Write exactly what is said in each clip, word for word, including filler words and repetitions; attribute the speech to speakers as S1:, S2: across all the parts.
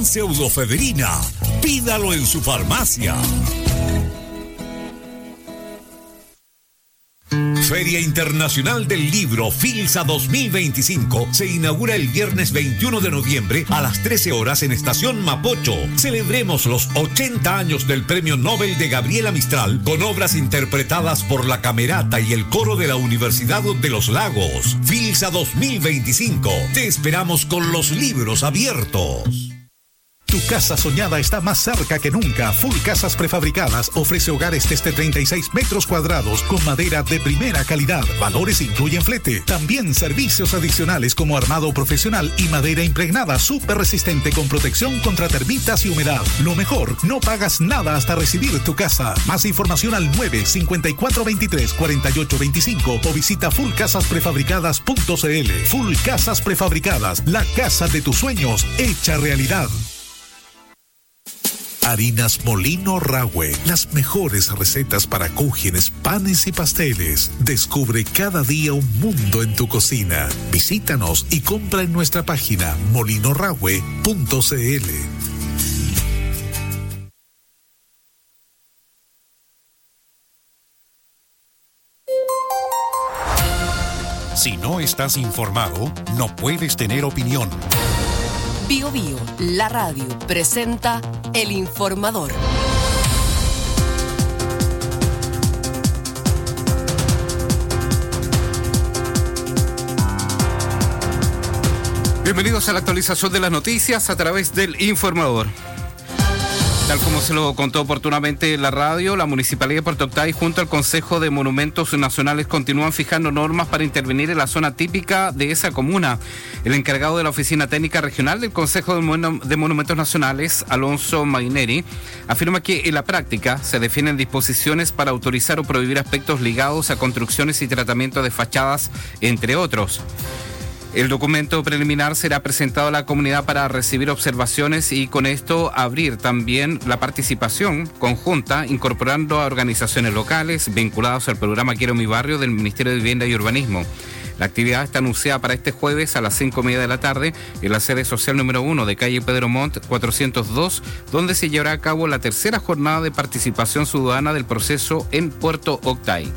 S1: Pseudofebrina. Pídalo en su farmacia. Feria Internacional del Libro Filsa dos mil veinticinco se inaugura el viernes veintiuno de noviembre a las trece horas en Estación Mapocho. Celebremos los ochenta años del Premio Nobel de Gabriela Mistral con obras interpretadas por la Camerata y el coro de la Universidad de los Lagos. Filsa dos mil veinticinco. Te esperamos con los libros abiertos.
S2: Tu casa soñada está más cerca que nunca. Full Casas Prefabricadas ofrece hogares desde treinta y seis metros cuadrados con madera de primera calidad. Valores incluyen flete. También servicios adicionales como armado profesional y madera impregnada súper resistente con protección contra termitas y humedad. Lo mejor, no pagas nada hasta recibir tu casa. Más información al nueve cinco cuatro dos tres cuatro ocho dos cinco o visita full casas prefabricadas punto c l. Full Casas Prefabricadas, la casa de tus sueños hecha realidad. Harinas Molino Rahue, las mejores recetas para cúgenes, panes y pasteles. Descubre cada día un mundo en tu cocina. Visítanos y compra en nuestra página molino rahue punto c l.
S3: Si no estás informado, no puedes tener opinión.
S4: Bio Bio, la radio, presenta El Informador.
S5: Bienvenidos a la actualización de las noticias a través del Informador. Tal como se lo contó oportunamente la radio, la Municipalidad de Puerto Octay junto al Consejo de Monumentos Nacionales continúan fijando normas para intervenir en la zona típica de esa comuna. El encargado de la Oficina Técnica Regional del Consejo de, Mon- de Monumentos Nacionales, Alonso Magneri, afirma que en la práctica se definen disposiciones para autorizar o prohibir aspectos ligados a construcciones y tratamiento de fachadas, entre otros. El documento preliminar será presentado a la comunidad para recibir observaciones y con esto abrir también la participación conjunta, incorporando a organizaciones locales vinculadas al programa Quiero mi barrio del Ministerio de Vivienda y Urbanismo. La actividad está anunciada para este jueves a las cinco y media de la tarde en la sede social número uno de calle Pedro Montt cuatrocientos dos, donde se llevará a cabo la tercera jornada de participación ciudadana del proceso en Puerto Octay.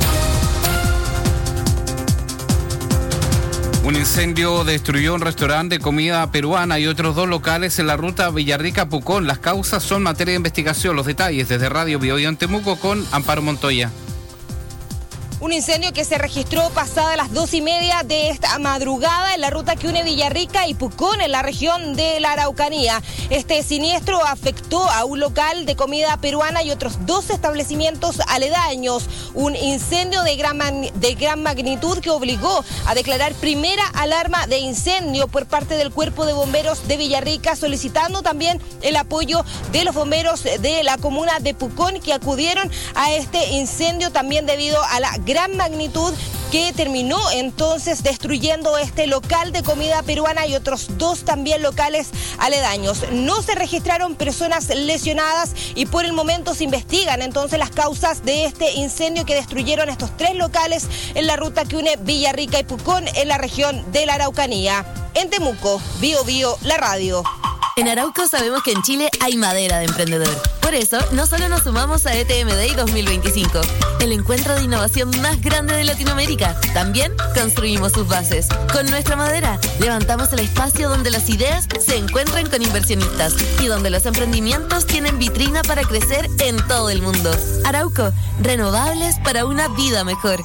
S5: Un incendio destruyó un restaurante de comida peruana y otros dos locales en la ruta Villarrica-Pucón. Las causas son materia de investigación. Los detalles desde Radio Bio Bio en Temuco con Amparo Montoya.
S6: Un incendio que se registró pasada las dos y media de esta madrugada en la ruta que une Villarrica y Pucón en la región de la Araucanía. Este siniestro afectó a un local de comida peruana y otros dos establecimientos aledaños. Un incendio de gran, man- de gran magnitud que obligó a declarar primera alarma de incendio por parte del Cuerpo de Bomberos de Villarrica, solicitando también el apoyo de los bomberos de la comuna de Pucón que acudieron a este incendio también debido a la gran magnitud que terminó entonces destruyendo este local de comida peruana y otros dos también locales aledaños. No se registraron personas lesionadas y por el momento se investigan entonces las causas de este incendio que destruyeron estos tres locales en la ruta que une Villarrica y Pucón en la región de la Araucanía. En Temuco, Bio Bio, la radio.
S7: En Arauco sabemos que en Chile hay madera de emprendedor. Por eso, no solo nos sumamos a E T M Day dos mil veinticinco, el encuentro de innovación más grande de Latinoamérica, también construimos sus bases. Con nuestra madera, levantamos el espacio donde las ideas se encuentran con inversionistas y donde los emprendimientos tienen vitrina para crecer en todo el mundo. Arauco, renovables para una vida mejor.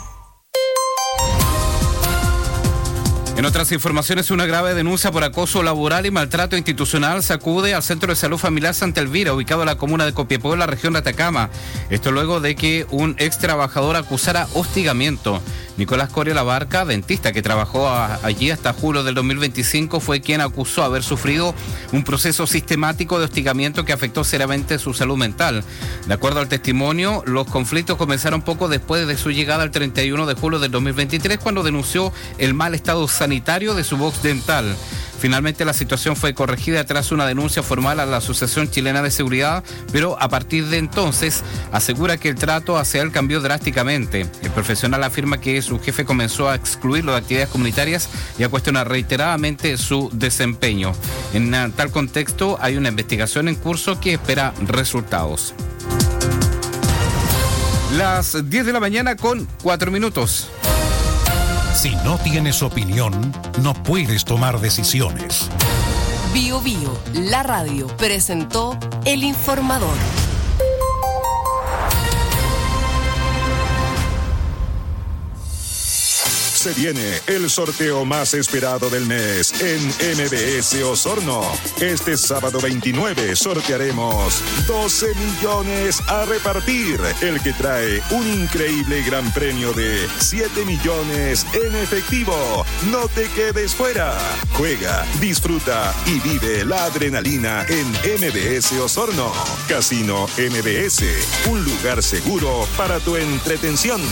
S5: En otras informaciones, una grave denuncia por acoso laboral y maltrato institucional sacude al Centro de Salud Familiar Santa Elvira, ubicado en la comuna de Copiapó, en la región de Atacama. Esto luego de que un ex trabajador acusara hostigamiento. Nicolás Coria Labarca, dentista que trabajó a, allí hasta julio del dos mil veinticinco, fue quien acusó haber sufrido un proceso sistemático de hostigamiento que afectó seriamente su salud mental. De acuerdo al testimonio, los conflictos comenzaron poco después de su llegada el treinta y uno de julio del dos mil veintitrés, cuando denunció el mal estado sanitario sanitario de su box dental. Finalmente la situación fue corregida tras una denuncia formal a la Asociación Chilena de Seguridad, pero a partir de entonces asegura que el trato hacia él cambió drásticamente. El profesional afirma que su jefe comenzó a excluirlo de actividades comunitarias y a cuestionar reiteradamente su desempeño. En tal contexto hay una investigación en curso que espera resultados. Las diez de la mañana con cuatro minutos.
S3: Si no tienes opinión, no puedes tomar decisiones.
S4: Bio Bio, la radio, presentó El Informador.
S8: Se viene el sorteo más esperado del mes en M B S Osorno. Este sábado veintinueve sortearemos doce millones a repartir, el que trae un increíble gran premio de siete millones en efectivo. No te quedes fuera. Juega, disfruta y vive la adrenalina en M B S Osorno. Casino M B S, un lugar seguro para tu entretención.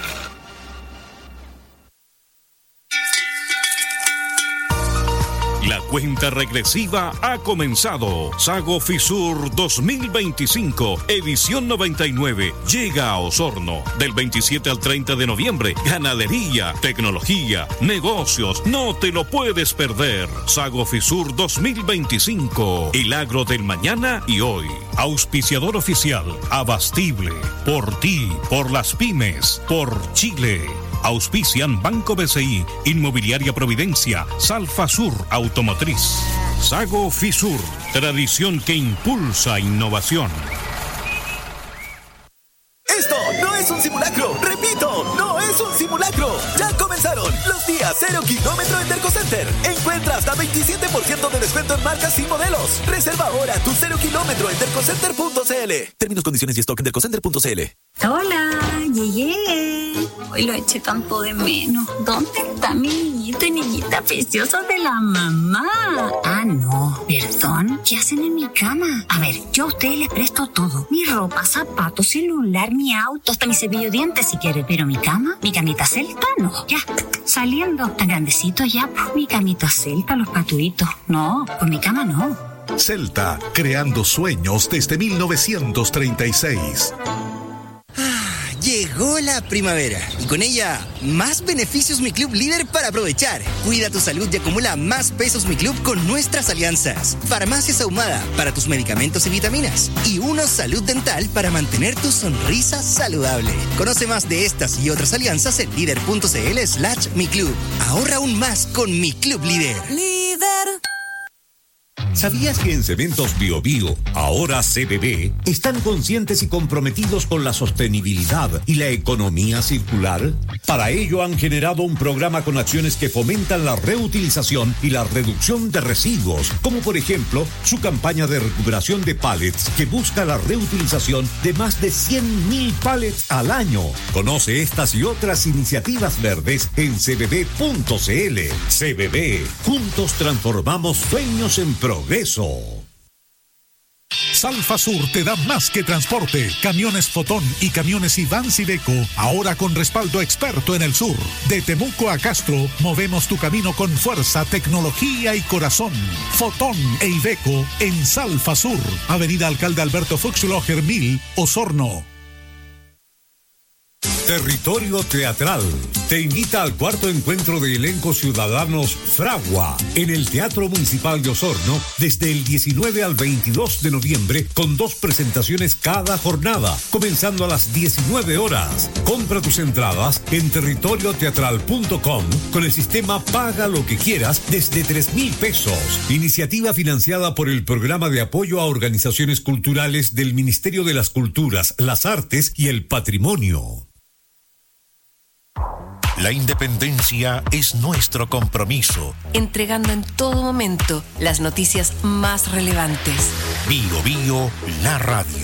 S1: La cuenta regresiva ha comenzado. Sago Fisur dos mil veinticinco, edición noventa y nueve, llega a Osorno. Del veintisiete al treinta de noviembre, ganadería, tecnología, negocios, no te lo puedes perder. Sago Fisur dos mil veinticinco, el agro del mañana y hoy. Auspiciador oficial, Abastible, por ti, por las pymes, por Chile. Auspician Banco B C I, Inmobiliaria Providencia, Salfasur Automotriz. Sago Fisur, tradición que impulsa innovación.
S9: Esto no es un simulacro, repito, no es un simulacro. Ya comenzaron los días cero kilómetro en Dercocenter. Encuentra hasta veintisiete por ciento de descuento en marcas y modelos. Reserva ahora tu cero kilómetro en dercocenter punto c l. Términos, condiciones y stock en dercocenter punto c l.
S10: Hola, llegué. Hoy lo eché tanto de menos. ¿Dónde está mi niñito y niñita preciosa de la mamá? Ah, no, perdón. ¿Qué hacen en mi cama? A ver, yo a ustedes les presto todo. Mi ropa, zapatos, celular, mi auto, hasta mi cepillo de dientes si quiere. Pero mi cama, mi camita celta, no. Ya, saliendo. Tan grandecito ya, pues mi camita celta, los paturitos. No, pues mi cama no.
S2: Celta, creando sueños desde mil novecientos treinta y seis.
S11: Llegó la primavera y con ella más beneficios Mi Club Líder para aprovechar. Cuida tu salud y acumula más pesos Mi Club con nuestras alianzas. Farmacias Ahumada para tus medicamentos y vitaminas. Y Uno Salud Dental para mantener tu sonrisa saludable. Conoce más de estas y otras alianzas en líder punto c l slash Mi Club. Ahorra aún más con Mi Club Líder.
S4: Líder.
S1: ¿Sabías que en Cementos Bio Bio, ahora C B B, están conscientes y comprometidos con la sostenibilidad y la economía circular? Para ello han generado un programa con acciones que fomentan la reutilización y la reducción de residuos, como por ejemplo su campaña de recuperación de pallets que busca la reutilización de más de cien mil pallets al año. Conoce estas y otras iniciativas verdes en c b b punto c l. C B B, juntos transformamos sueños en progreso.
S2: Salfasur te da más que transporte. Camiones Fotón y camiones Iván Iveco, ahora con respaldo experto en el sur. De Temuco a Castro, movemos tu camino con fuerza, tecnología y corazón. Fotón e Iveco en Salfasur, Avenida Alcalde Alberto Fuchsloger mil, Osorno.
S1: Territorio Teatral te invita al cuarto encuentro de elencos ciudadanos Fragua en el Teatro Municipal de Osorno desde el diecinueve al veintidós de noviembre con dos presentaciones cada jornada, comenzando a las diecinueve horas. Compra tus entradas en territorio teatral punto com con el sistema Paga lo que quieras desde tres mil pesos. Iniciativa financiada por el Programa de Apoyo a Organizaciones Culturales del Ministerio de las Culturas, las Artes y el Patrimonio.
S3: La independencia es nuestro compromiso.
S4: Entregando en todo momento las noticias más relevantes.
S3: Bio Bio, la radio.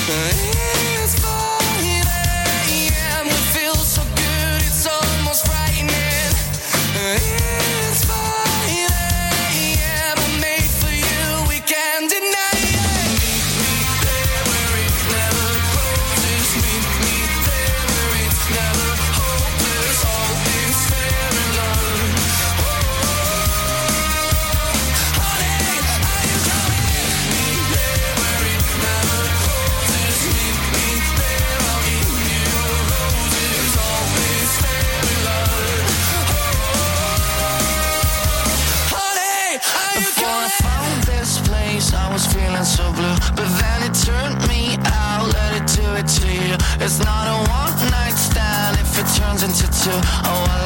S12: It's not a one night stand if it turns into two. Oh, I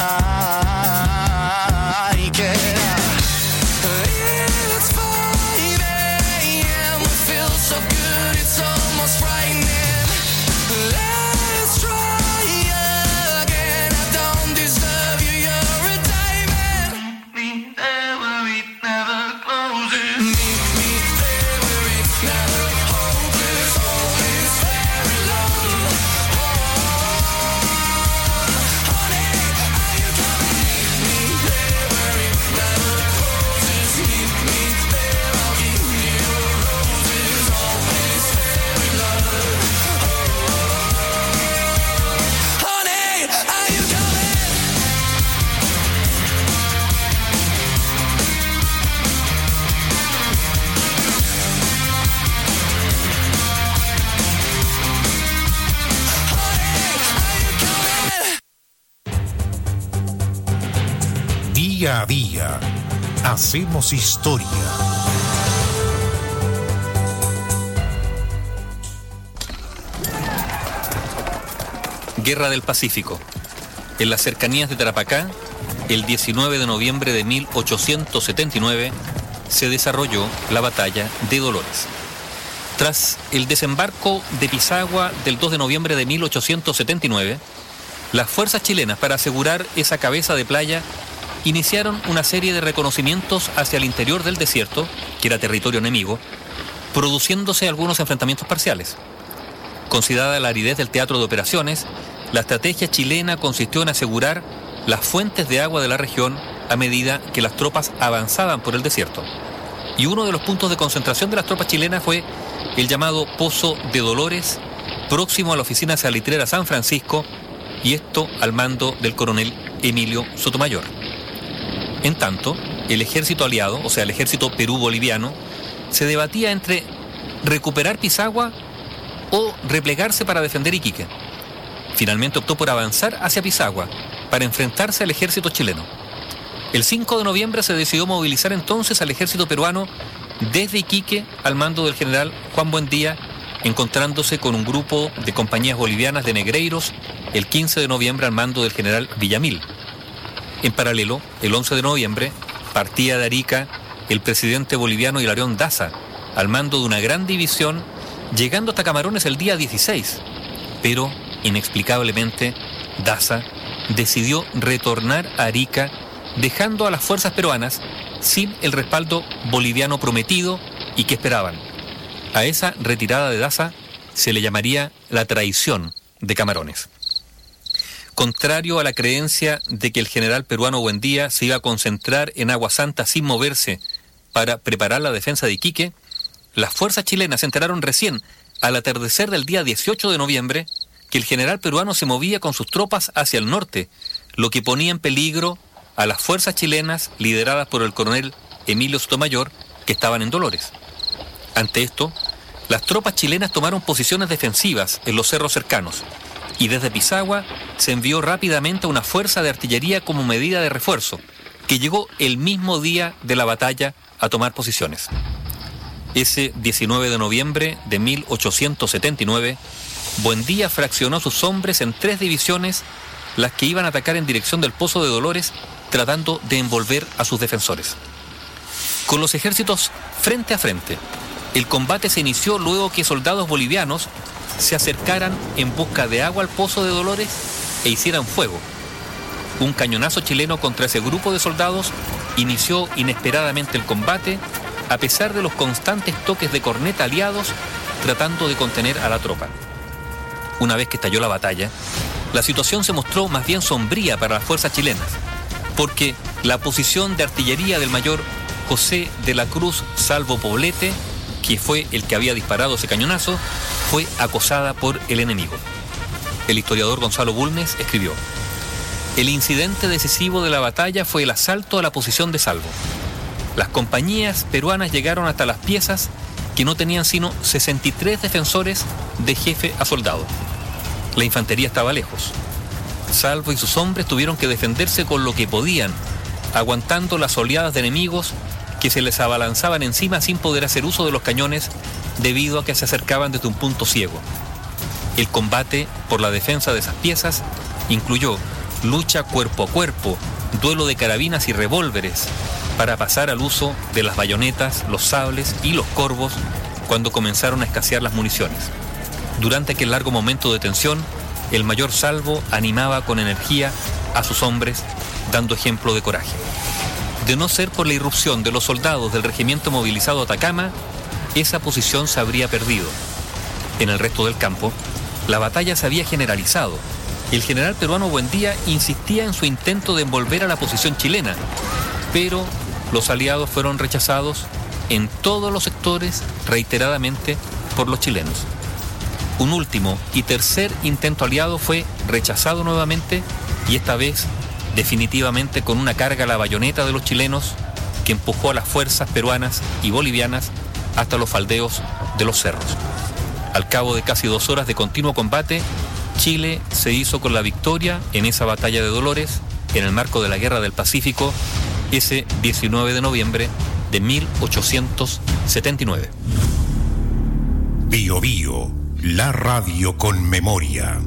S12: like it. It's five a.m. We feel so good, it's almost frightening. Let's try again. I don't deserve you, you're a diamond. Meet me there where it never closes. Meet me there where it's never hopeless. Always very low.
S3: Día a día, hacemos historia.
S13: Guerra del Pacífico. En las cercanías de Tarapacá, el diecinueve de noviembre de mil ochocientos setenta y nueve, se desarrolló la batalla de Dolores. Tras el desembarco de Pisagua del dos de noviembre de mil ochocientos setenta y nueve, las fuerzas chilenas, para asegurar esa cabeza de playa, iniciaron una serie de reconocimientos hacia el interior del desierto, que era territorio enemigo, produciéndose algunos enfrentamientos parciales. Considerada la aridez del teatro de operaciones, la estrategia chilena consistió en asegurar las fuentes de agua de la región a medida que las tropas avanzaban por el desierto. Y uno de los puntos de concentración de las tropas chilenas fue el llamado Pozo de Dolores, próximo a la oficina salitrera San Francisco, y esto al mando del coronel Emilio Sotomayor. En tanto, el ejército aliado, o sea, el ejército perú-boliviano, se debatía entre recuperar Pisagua o replegarse para defender Iquique. Finalmente optó por avanzar hacia Pisagua para enfrentarse al ejército chileno. El cinco de noviembre se decidió movilizar entonces al ejército peruano desde Iquique al mando del general Juan Buendía, encontrándose con un grupo de compañías bolivianas de negreiros el quince de noviembre al mando del general Villamil. En paralelo, el once de noviembre, partía de Arica el presidente boliviano Hilarión Daza, al mando de una gran división, llegando hasta Camarones el día dieciséis. Pero, inexplicablemente, Daza decidió retornar a Arica, dejando a las fuerzas peruanas sin el respaldo boliviano prometido y que esperaban. A esa retirada de Daza se le llamaría la traición de Camarones. Contrario a la creencia de que el general peruano Buendía se iba a concentrar en Agua Santa sin moverse para preparar la defensa de Iquique, las fuerzas chilenas se enteraron recién, al atardecer del día dieciocho de noviembre, que el general peruano se movía con sus tropas hacia el norte, lo que ponía en peligro a las fuerzas chilenas lideradas por el coronel Emilio Sotomayor, que estaban en Dolores. Ante esto, las tropas chilenas tomaron posiciones defensivas en los cerros cercanos, y desde Pisagua se envió rápidamente una fuerza de artillería como medida de refuerzo, que llegó el mismo día de la batalla a tomar posiciones. Ese diecinueve de noviembre de mil ochocientos setenta y nueve, Buendía fraccionó sus hombres en tres divisiones, las que iban a atacar en dirección del Pozo de Dolores, tratando de envolver a sus defensores. Con los ejércitos frente a frente, el combate se inició luego que soldados bolivianos se acercaran en busca de agua al Pozo de Dolores e hicieran fuego. Un cañonazo chileno contra ese grupo de soldados inició inesperadamente el combate, a pesar de los constantes toques de corneta aliados tratando de contener a la tropa. Una vez que estalló la batalla, la situación se mostró más bien sombría para las fuerzas chilenas, porque la posición de artillería del mayor José de la Cruz Salvo Poblete, que fue el que había disparado ese cañonazo, fue acosada por el enemigo. El historiador Gonzalo Bulnes escribió: el incidente decisivo de la batalla fue el asalto a la posición de Salvo. Las compañías peruanas llegaron hasta las piezas que no tenían sino sesenta y tres defensores de jefe a soldado. La infantería estaba lejos. Salvo y sus hombres tuvieron que defenderse con lo que podían, aguantando las oleadas de enemigos que se les abalanzaban encima sin poder hacer uso de los cañones debido a que se acercaban desde un punto ciego. El combate por la defensa de esas piezas incluyó lucha cuerpo a cuerpo, duelo de carabinas y revólveres, para pasar al uso de las bayonetas, los sables y los corvos cuando comenzaron a escasear las municiones. Durante aquel largo momento de tensión, el mayor Salvo animaba con energía a sus hombres, dando ejemplo de coraje. De no ser por la irrupción de los soldados del regimiento movilizado Atacama, esa posición se habría perdido. En el resto del campo, la batalla se había generalizado. El general peruano Buendía insistía en su intento de envolver a la posición chilena, pero los aliados fueron rechazados en todos los sectores reiteradamente por los chilenos. Un último y tercer intento aliado fue rechazado nuevamente, y esta vez definitivamente con una carga a la bayoneta de los chilenos que empujó a las fuerzas peruanas y bolivianas hasta los faldeos de los cerros. Al cabo de casi dos horas de continuo combate, Chile se hizo con la victoria en esa batalla de Dolores en el marco de la Guerra del Pacífico ese diecinueve de noviembre de mil ochocientos setenta y nueve.
S3: Bio Bio, la radio con memoria.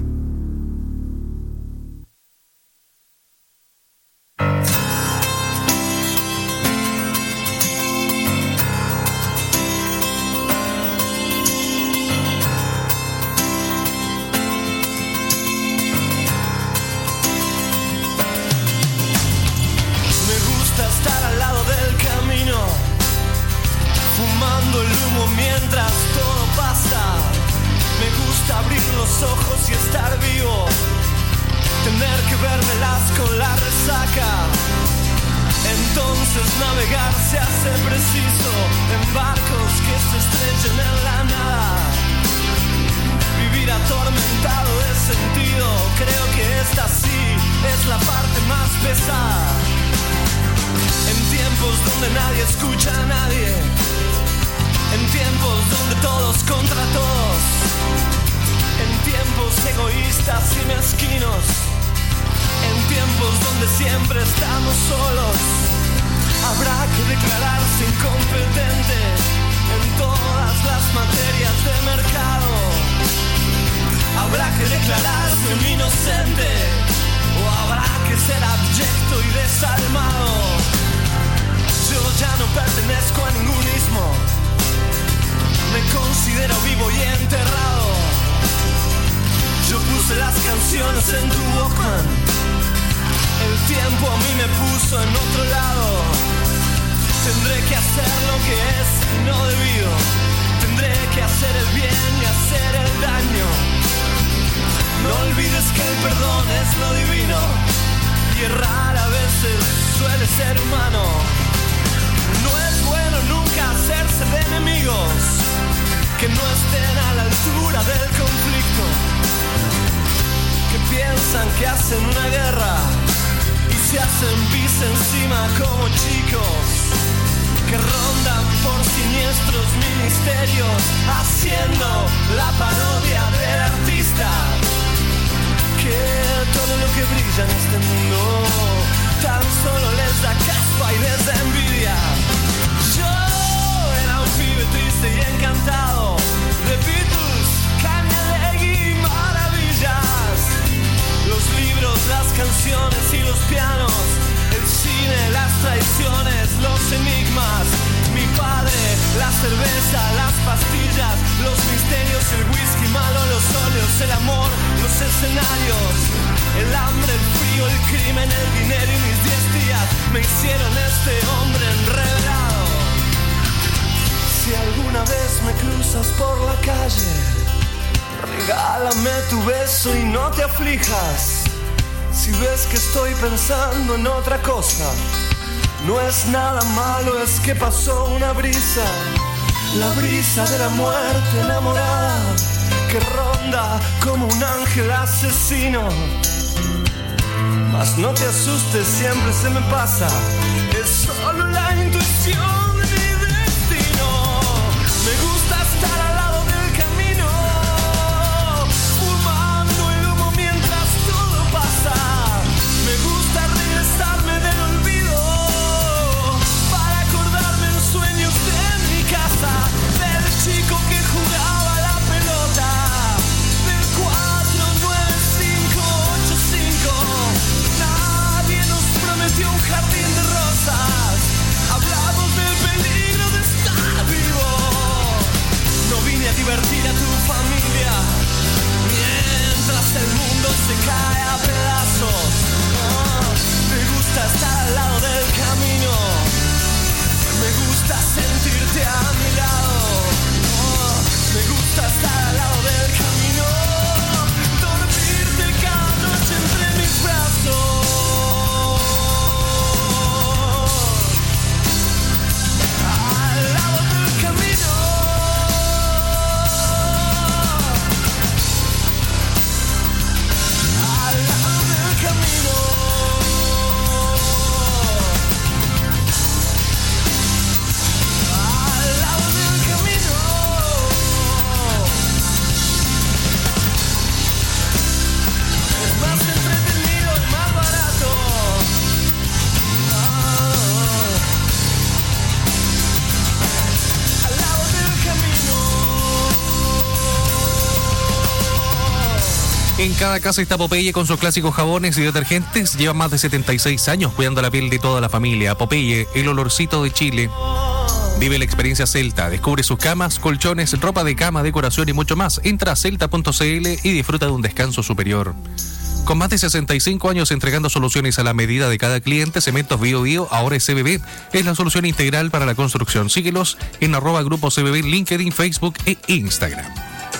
S14: Si alguna vez me cruzas por la calle, regálame tu beso y no te aflijas. Si ves que estoy pensando en otra cosa, no es nada malo, es que pasó una brisa, la brisa de la muerte enamorada, que ronda como un ángel asesino. Mas no te asustes, siempre se me pasa, es solo la intuición de mi destino. Me gusta estar al lado del camino, fumando el humo mientras todo pasa. Me gusta regresarme del olvido para acordarme en sueños de mi casa, del chico que jugaba la pelota, del cuatro nueve cinco ocho cinco. Nadie nos prometió un jardín de rosas, hablamos del peligro de estar vivo. No vine a divertir a tu familia mientras el mundo se cae a pedazos. Oh, me gusta estar al lado del camino, me gusta sentirte a mi lado. Oh, me gusta estar al lado del camino, dormirte cada noche entre mis brazos. Al lado del camino, al lado del camino, al lado del camino. Es más entretenido y más barato. Ah, al lado del camino.
S5: En cada casa está Popeye con sus clásicos jabones y detergentes. Lleva más de setenta y seis años cuidando la piel de toda la familia. Popeye, el olorcito de Chile. Vive la experiencia celta. Descubre sus camas, colchones, ropa de cama, decoración y mucho más. Entra a celta punto c l y disfruta de un descanso superior. Con más de sesenta y cinco años entregando soluciones a la medida de cada cliente, Cementos Bio Bio ahora es C B B. Es la solución integral para la construcción. Síguelos en arroba grupo C B B, LinkedIn, Facebook e Instagram.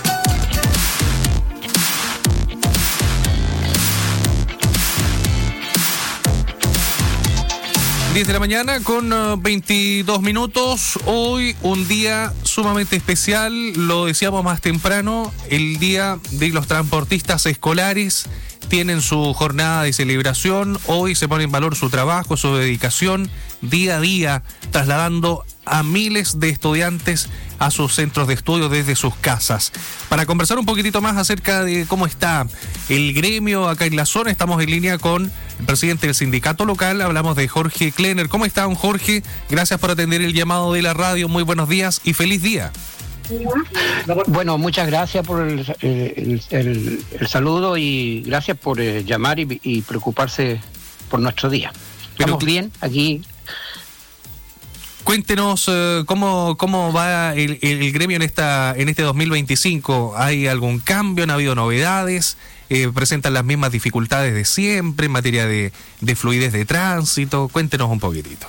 S5: diez de la mañana con uh, veintidós minutos. Hoy un día sumamente especial, lo decíamos más temprano, el día de los transportistas escolares. Tienen su jornada de celebración. Hoy se pone en valor su trabajo, su dedicación día a día, trasladando a miles de estudiantes a sus centros de estudio desde sus casas. Para conversar un poquitito más acerca de cómo está el gremio acá en la zona, estamos en línea con el presidente del sindicato local. Hablamos de Jorge Klenner. ¿Cómo está, don Jorge? Gracias por atender el llamado de la radio. Muy buenos días y feliz día.
S15: Bueno, muchas gracias por el, el, el, el saludo y gracias por eh, llamar y, y preocuparse por nuestro día. Estamos Pero, bien aquí.
S5: Cuéntenos uh, cómo cómo va el, el gremio en esta en este dos mil veinticinco. ¿Hay algún cambio? ¿Han habido novedades? Eh, ¿Presentan las mismas dificultades de siempre en materia de, de fluidez de tránsito? Cuéntenos un poquitito.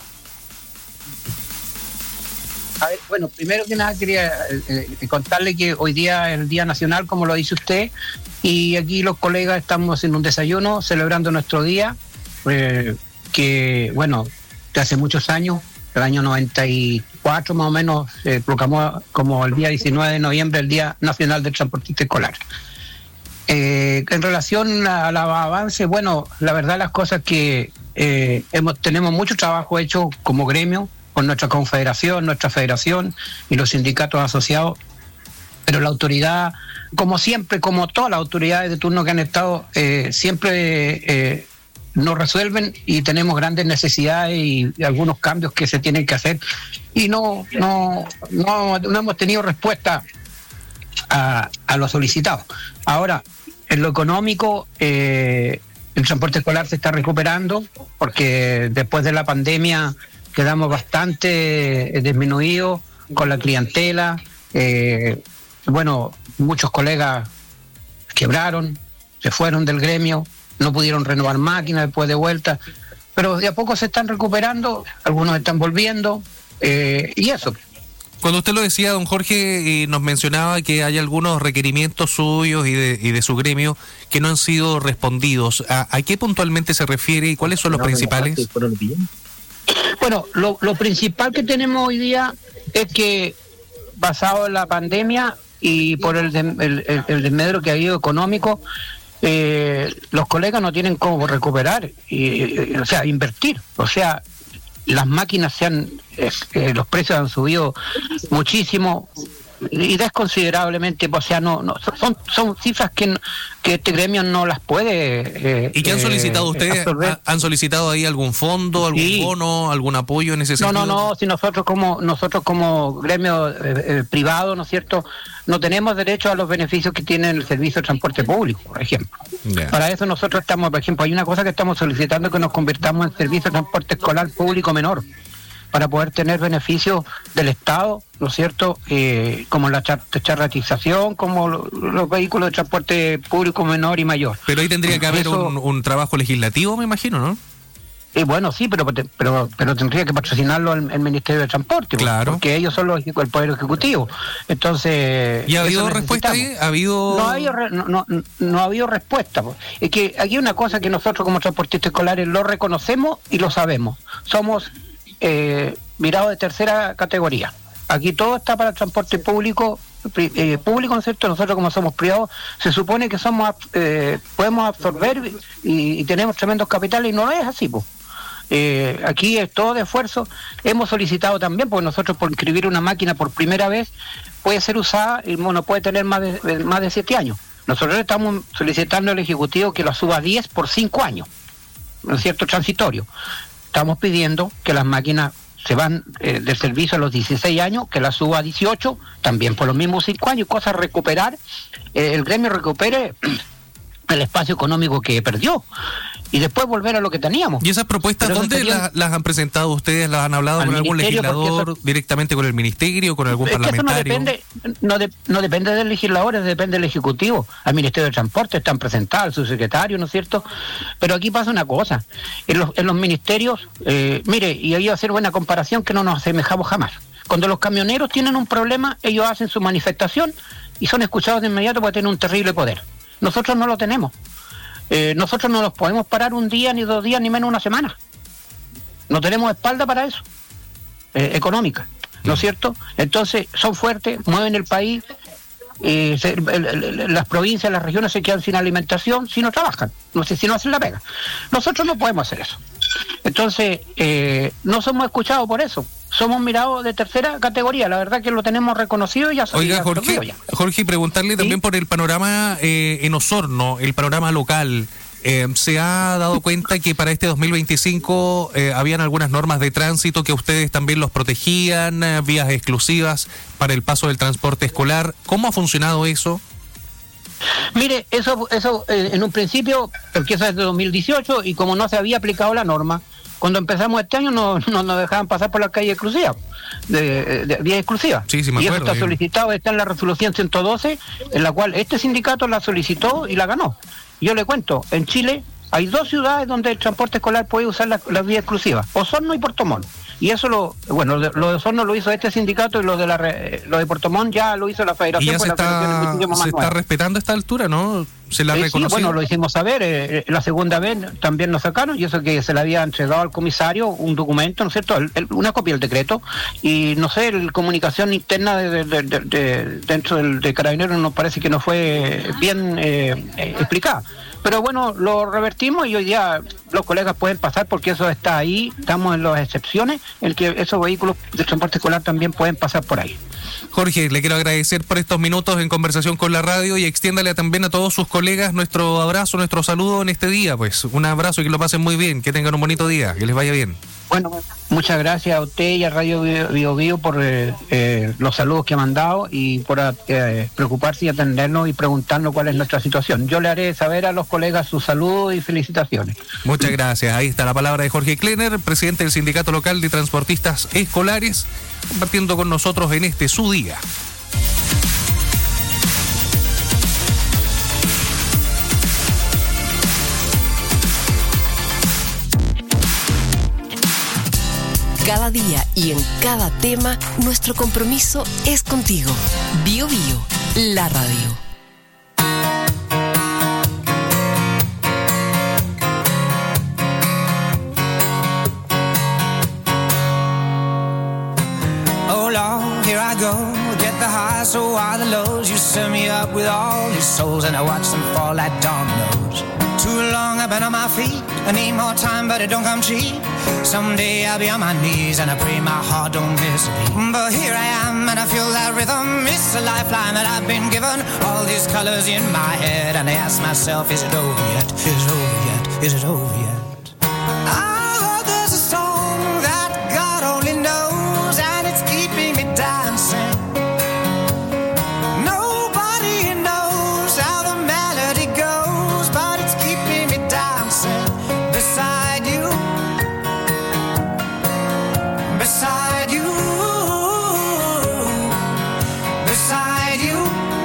S15: A ver, bueno, primero que nada quería eh, eh, contarle que hoy día es el Día Nacional, como lo dice usted, y aquí los colegas estamos en un desayuno celebrando nuestro día, eh, que bueno, de hace muchos años, el año noventa y cuatro más o menos, se eh, proclamó como el día diecinueve de noviembre el Día Nacional del Transportista Escolar. Eh, en relación al avance, bueno, la verdad las cosas que eh, hemos, tenemos mucho trabajo hecho como gremio, con nuestra confederación, nuestra federación y los sindicatos asociados, pero la autoridad, como siempre, como todas las autoridades de turno que han estado, eh, siempre eh, nos resuelven y tenemos grandes necesidades y, y algunos cambios que se tienen que hacer y no no no, no hemos tenido respuesta a, a lo solicitado. Ahora, en lo económico, eh, el transporte escolar se está recuperando porque después de la pandemia quedamos bastante disminuidos con la clientela. Eh, bueno, muchos colegas quebraron, se fueron del gremio, no pudieron renovar máquinas después de vuelta, pero de a poco se están recuperando, algunos están volviendo, eh, y eso.
S16: Cuando usted lo decía, don Jorge, y nos mencionaba que hay algunos requerimientos suyos y de, y de su gremio que no han sido respondidos, ¿a, a qué puntualmente se refiere y cuáles son los principales?
S15: Bueno, lo, lo principal que tenemos hoy día es que, basado en la pandemia y por el, de, el, el, el desmedro que ha habido económico, eh, los colegas no tienen cómo recuperar, y, y, o sea, invertir. O sea, las máquinas se han, eh, los precios han subido muchísimo y desconsiderablemente, o sea, no, no son son cifras que, no, que este gremio no las puede. Eh,
S16: ¿Y qué han solicitado
S15: eh,
S16: ustedes?
S15: absorber.
S16: ¿Han solicitado ahí algún fondo, algún
S15: Sí.
S16: bono, algún apoyo en ese
S15: No,
S16: sentido?
S15: no, no, si nosotros como nosotros como gremio eh, eh, privado, ¿no es cierto?, no tenemos derecho a los beneficios que tiene el servicio de transporte público, por ejemplo.
S16: Ya.
S15: Para eso nosotros estamos, por ejemplo, hay una cosa que estamos solicitando, que nos convirtamos en servicio de transporte escolar público menor, para poder tener beneficios del Estado, ¿no es cierto?, eh, como la char- charratización, como lo- los vehículos de transporte público menor y mayor.
S16: Pero ahí tendría que haber
S15: Eso-
S16: un, un trabajo legislativo, me imagino, ¿no?
S15: Eh, bueno, sí, pero, pero pero tendría que patrocinarlo el, el Ministerio de Transporte,
S16: Claro.
S15: porque ellos son los, el Poder Ejecutivo. Entonces,
S16: ¿Y ha habido
S15: eso
S16: respuesta ahí?
S15: necesitamos.
S16: ¿Ha habido...?
S15: No ha habido, re- no, no, no ha habido respuesta. po. Es que aquí hay una cosa que nosotros como transportistas escolares lo reconocemos y lo sabemos. Somos eh, mirados de tercera categoría. Aquí todo está para el transporte público, pri- eh, público, ¿no es cierto? Nosotros como somos privados, se supone que somos ab- eh, podemos absorber y, y tenemos tremendos capitales, y no es así, pues. Eh, aquí es todo de esfuerzo. Hemos solicitado también, porque nosotros por inscribir una máquina por primera vez puede ser usada y bueno, puede tener más de, de- más de siete años. Nosotros estamos solicitando al Ejecutivo que la suba a diez por cinco años, ¿no es cierto?, transitorio. Estamos pidiendo que las máquinas se van eh, del servicio a los dieciséis años, que la suba a dieciocho, también por los mismos cinco años, cosa a recuperar, eh, el gremio recupere el espacio económico que perdió y después volver a lo que teníamos.
S16: ¿Y esas propuestas
S15: Pero eso
S16: dónde
S15: sería-
S16: la- las han presentado ustedes? ¿Las han hablado
S15: Al
S16: con algún
S15: ministerio, porque
S16: legislador, directamente con el ministerio, con algún
S15: Es que eso no
S16: parlamentario?
S15: depende, no, de- no depende del legislador, eso depende del Ejecutivo. Al Ministerio de Transporte están presentados, su secretario, ¿no es cierto? Pero aquí pasa una cosa, en los, en los ministerios, eh, mire, y ahí va a ser buena comparación que no nos asemejamos jamás. Cuando los camioneros tienen un problema, ellos hacen su manifestación y son escuchados de inmediato porque tienen un terrible poder. Nosotros no lo tenemos. Eh, nosotros no nos podemos parar un día, ni dos días, ni menos una semana. No tenemos espalda para eso, eh, económica, ¿no es cierto? Entonces son fuertes, mueven el país, eh, se- el- el- el- las provincias, las regiones se quedan sin alimentación si no trabajan, no sé, si no hacen la pega. Nosotros no podemos hacer eso. Entonces, eh, no somos escuchados por eso. Somos mirados de tercera categoría. La verdad que lo tenemos reconocido y ya se
S16: Oiga,
S15: ya
S16: Jorge,
S15: absorbido ya.
S16: Jorge, preguntarle también por el panorama eh, en Osorno, el panorama local. Eh, ¿Se ha dado cuenta que para este dos mil veinticinco eh, habían algunas normas de tránsito que ustedes también los protegían, eh, vías exclusivas para el paso del transporte escolar? ¿Cómo ha funcionado eso?
S15: Mire, eso, eso eh, en un principio, porque eso es de dos mil dieciocho y como no se había aplicado la norma, cuando empezamos este año no no nos dejaban pasar por la calle exclusiva, de, de vía exclusiva.
S16: Sí, sí me
S15: y eso
S16: acuerdo,
S15: está
S16: yo-
S15: solicitado, está en la resolución ciento doce, en la cual este sindicato la solicitó y la ganó. Yo le cuento, en Chile hay dos ciudades donde el transporte escolar puede usar la, la vía exclusiva, Osorno y Puerto Montt. Y eso lo, bueno, lo de, lo de Osorno lo hizo este sindicato y lo de la re- lo de Puerto Montt ya lo hizo la
S16: Y
S15: federación.
S16: ya
S15: pues
S16: se
S15: la federación es
S16: está,
S15: muchísimo más
S16: se está
S15: nueva.
S16: respetando a esta altura, ¿no? Se la
S15: Sí, sí,
S16: reconoció.
S15: bueno, lo hicimos saber, eh, eh, la segunda vez también nos sacaron, y eso que se le había entregado al comisario un documento, ¿no es cierto?, El- el- una copia del decreto, y no sé, la comunicación interna de, de- de- de- de- dentro del de Carabineros nos parece que no fue bien eh, eh, explicada. Pero bueno, lo revertimos y hoy día los colegas pueden pasar porque eso está ahí, estamos en las excepciones, en que esos vehículos de transporte escolar también pueden pasar por ahí.
S16: Jorge, le quiero agradecer por estos minutos en conversación con la radio y extiéndale también a todos sus colegas nuestro abrazo, nuestro saludo en este día. Pues un abrazo y que lo pasen muy bien, que tengan un bonito día, que les vaya bien.
S15: Bueno, muchas gracias a usted y a Radio Bio Bio, Bio por eh, eh, los saludos que ha mandado y por eh, preocuparse y atendernos y preguntarnos cuál es nuestra situación. Yo le haré saber a los colegas sus saludos y felicitaciones.
S16: Muchas gracias. Ahí está la palabra de Jorge Klener, presidente del Sindicato Local de Transportistas Escolares, compartiendo con nosotros en este su día.
S4: Cada cada día y en cada tema, nuestro compromiso es contigo. Bio Bio, la radio.
S17: Here I go, get the highs, so are the lows. You set me up with all your souls, and I watch them fall like dominoes. Too long I've been on my feet, I need more time, but it don't come cheap. Someday I'll be on my knees, and I pray my heart don't miss a beat. But here I am, and I feel that rhythm. It's a lifeline that I've been given. All these colors in my head, and I ask myself, is it over yet? Is it over yet? Is it over yet? I heard there's a song that God only knows, and it's keeping me dancing. Nobody knows how the melody goes, but it's keeping me dancing beside you, beside you, beside you,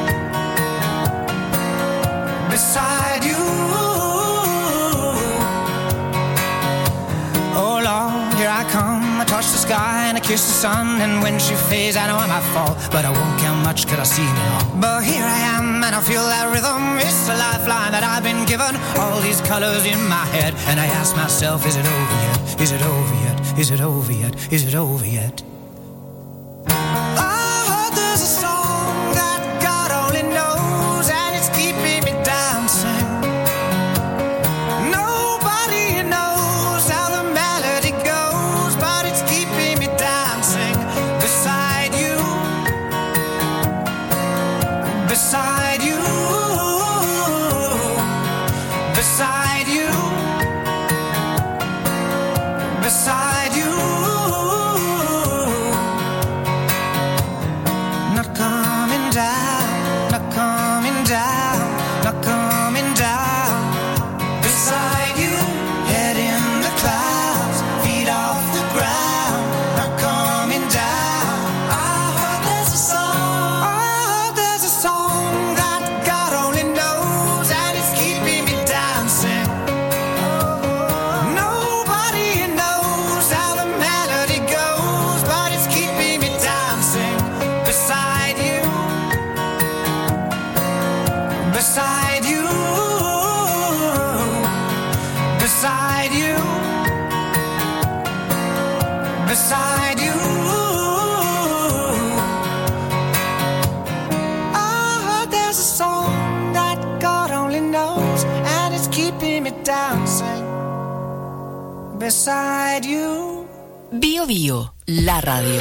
S17: beside you. Oh Lord, here I come, I touch the sky and I kiss the sun, and when she fades I know I might fall, but I won't care much cause I see it all. But here I am and I feel that rhythm, it's a lifeline that I've been given. All these colors in my head, and I ask myself, is it over yet? Is it over yet? Is it over yet? Is it over yet? I heard there's a song that God only knows, and it's keeping me dancing. Nobody knows how the melody goes, but it's keeping me dancing beside you, beside you, beside you, beside you. Not coming down, not coming down, not coming down. Beside you, head in the clouds, feet off the ground. Not coming down. I heard there's a song, I heard there's a song that God only knows, and it's keeping me dancing. Nobody knows how the melody goes, but it's keeping me dancing beside you, beside you, beside you, beside you. I heard there's a song that God only knows, and it's keeping me dancing beside you.
S4: Bio Bio, la radio.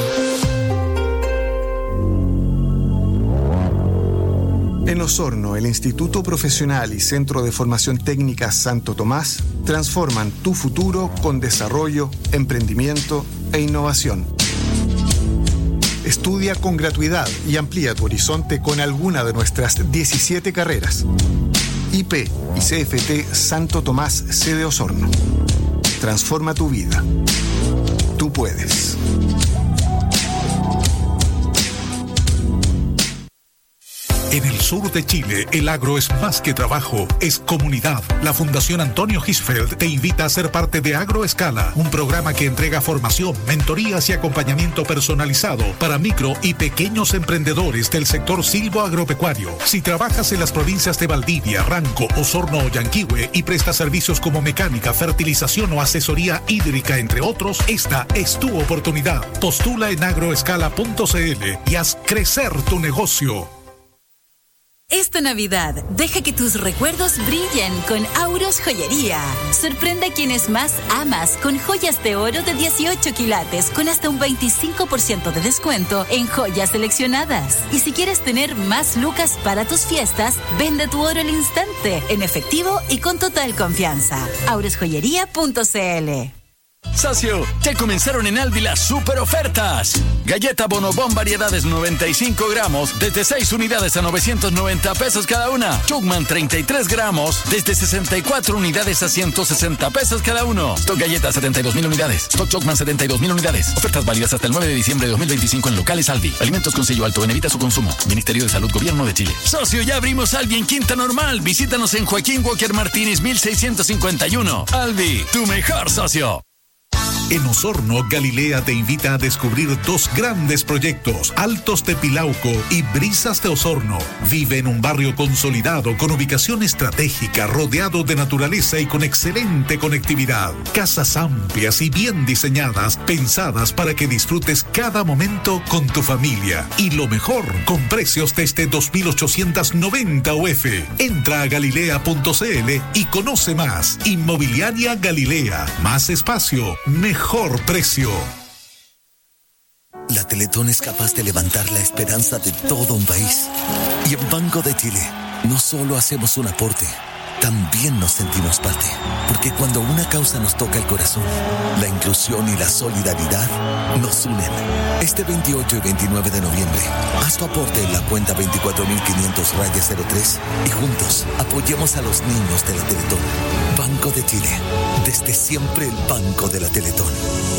S18: En Osorno, el Instituto Profesional y Centro de Formación Técnica Santo Tomás transforman tu futuro con desarrollo, emprendimiento e innovación. Estudia con gratuidad y amplía tu horizonte con alguna de nuestras diecisiete carreras. I P y C F T Santo Tomás sede Osorno. Transforma tu vida. Tú puedes.
S2: En el sur de Chile, el agro es más que trabajo, es comunidad. La Fundación Antonio Hirschfeld te invita a ser parte de Agroescala, un programa que entrega formación, mentorías y acompañamiento personalizado para micro y pequeños emprendedores del sector silvoagropecuario. Si trabajas en las provincias de Valdivia, Ranco, Osorno o Yanquihue y prestas servicios como mecánica, fertilización o asesoría hídrica, entre otros, esta es tu oportunidad. Postula en agroescala punto c l y haz crecer tu negocio.
S19: Esta Navidad, deja que tus recuerdos brillen con Auros Joyería. Sorprende a quienes más amas con joyas de oro de dieciocho quilates con hasta un veinticinco por ciento de descuento en joyas seleccionadas. Y si quieres tener más lucas para tus fiestas, vende tu oro al instante, en efectivo y con total confianza. auros joyería punto c l.
S20: Socio, ya comenzaron en Aldi las super ofertas. Galleta Bonobón variedades noventa y cinco gramos desde seis unidades a novecientos noventa pesos cada una. Chugman treinta y tres gramos desde sesenta y cuatro unidades a ciento sesenta pesos cada uno. Stock Galleta setenta y dos mil unidades. Stock Chugman setenta y dos mil unidades. Ofertas válidas hasta el nueve de diciembre de dos mil veinticinco en locales Aldi. Alimentos con sello alto en evita su consumo. Ministerio de Salud, Gobierno de Chile. Socio, ya abrimos Aldi en Quinta Normal. Visítanos en Joaquín Walker Martínez mil seiscientos cincuenta y uno. Aldi, tu mejor socio.
S2: En Osorno, Galilea te invita a descubrir dos grandes proyectos, Altos de Pilauco y Brisas de Osorno. Vive en un barrio consolidado con ubicación estratégica, rodeado de naturaleza y con excelente conectividad. Casas amplias y bien diseñadas, pensadas para que disfrutes cada momento con tu familia. Y lo mejor, con precios desde dos mil ochocientos noventa U F. Entra a galilea punto c l y conoce más. Inmobiliaria Galilea. Más espacio, mejor precio.
S21: La Teletón es capaz de levantar la esperanza de todo un país. Y en Banco de Chile, no solo hacemos un aporte, también nos sentimos parte. Porque cuando una causa nos toca el corazón, la inclusión y la solidaridad nos unen. Este veintiocho y veintinueve de noviembre, haz tu aporte en la cuenta veinticuatro mil quinientos cero tres y juntos apoyemos a los niños de la Teletón. Banco de Chile, desde siempre el Banco de la Teletón.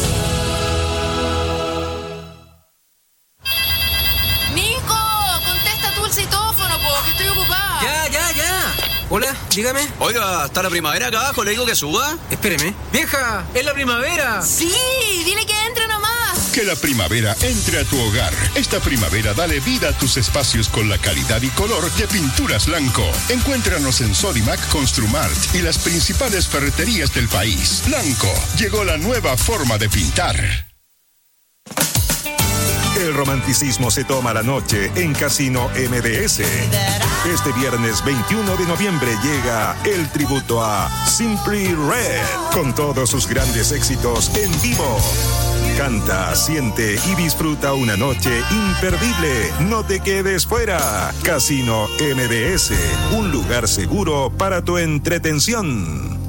S22: Ya, ya, ya. Hola, dígame.
S23: Oiga, ¿está la primavera acá abajo? ¿Le digo que suba?
S22: Espéreme. ¡Vieja! ¡Es la primavera!
S19: Sí, dile que entre nomás.
S24: Que la primavera entre a tu hogar. Esta primavera dale vida a tus espacios con la calidad y color de Pinturas Blanco. Encuéntranos en Sodimac, Construmart y las principales ferreterías del país. Blanco, llegó la nueva forma de pintar.
S8: El romanticismo se toma la noche en Casino M D S. Este viernes veintiuno de noviembre llega el tributo a Simply Red con todos sus grandes éxitos en vivo. Canta, siente y disfruta una noche imperdible. No te quedes fuera. Casino M D S, un lugar seguro para tu entretención.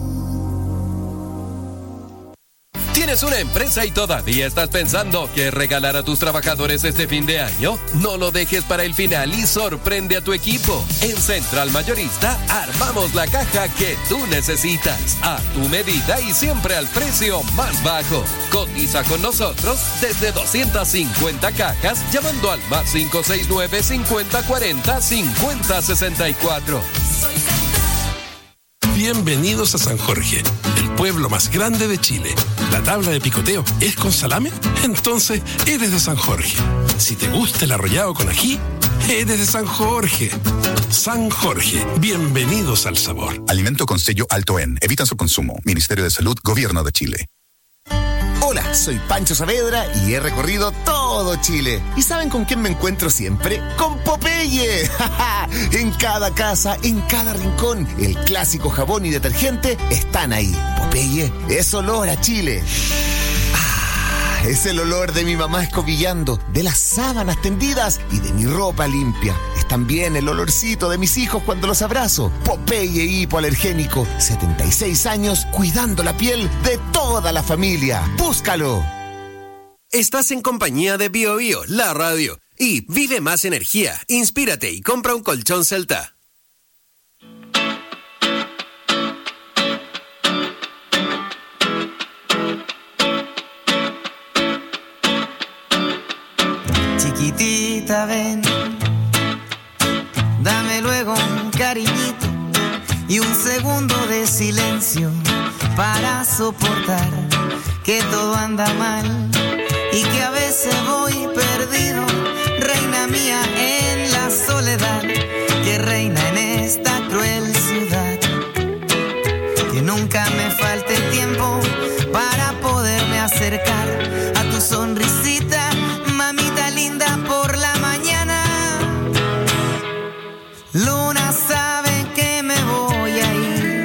S25: ¿Tienes una empresa y todavía estás pensando qué regalar a tus trabajadores este fin de año? No lo dejes para el final y sorprende a tu equipo. En Central Mayorista armamos la caja que tú necesitas, a tu medida y siempre al precio más bajo. Cotiza con nosotros desde doscientas cincuenta cajas llamando al más cinco seis nueve, cincuenta cuarenta, cincuenta sesenta y cuatro.
S26: Bienvenidos a San Jorge, el pueblo más grande de Chile. ¿La tabla de picoteo es con salame? Entonces eres de San Jorge. Si te gusta el arrollado con ají, eres de San Jorge. San Jorge, bienvenidos al sabor.
S27: Alimento con sello alto en. Evitan su consumo. Ministerio de Salud, Gobierno de Chile.
S28: Hola, soy Pancho Saavedra y he recorrido todo Chile. ¿Y saben con quién me encuentro siempre? ¡Con Popeye! En cada casa, en cada rincón, el clásico jabón y detergente están ahí. Popeye es olor a Chile. Ah, es el olor de mi mamá escobillando, de las sábanas tendidas y de mi ropa limpia. Es también el olorcito de mis hijos cuando los abrazo. Popeye hipoalergénico, setenta y seis años cuidando la piel de toda la familia. ¡Búscalo!
S29: Estás en compañía de Bio Bio, la radio. Y vive más energía, inspírate y compra un colchón Celta.
S17: Chiquitita, ven, dame luego un cariñito y un segundo de silencio para soportar que todo anda mal y que a veces voy perdido, reina mía, en la soledad que reina en esta cruel ciudad. Que nunca me falte tiempo para poderme acercar a tu sonrisita, mamita linda, por la mañana. Luna sabe que me voy a ir.